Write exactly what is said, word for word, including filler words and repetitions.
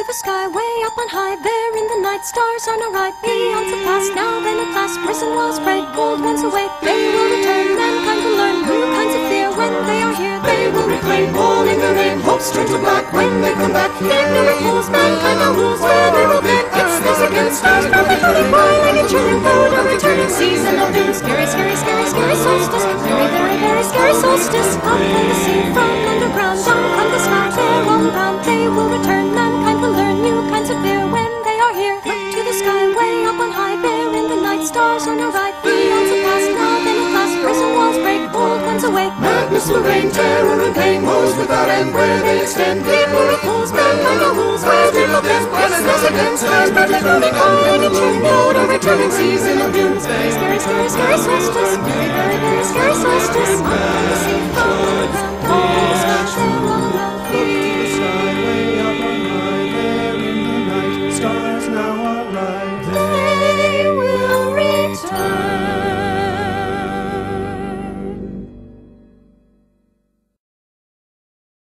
to the sky, way up on high. There in the night, stars on a right. Beyond the past, now then at last, prison walls break, old ones awake. They will return, mankind will learn new kinds of fear. When they are here, they will reclaim all in their name. Hopes turn to black when they come back. Ignorant fools, mankind now rules where they will get. It's this against stars, perfectly boiling and chilling food. A returning season of doom. Scary, scary, scary, scary solstice. Very, very, very scary solstice. Up from the sea, from underground, down from the sky. They're all around, they will return. Mankind will learn new kinds of fear when they are here. Look to the sky, way up on high. There in the night, stars on our right. Beyond the past, now then at last, prison walls break, old ones awake. Madness will reign, terror and pain, woes without end where they extend. Ignorant fools, mankind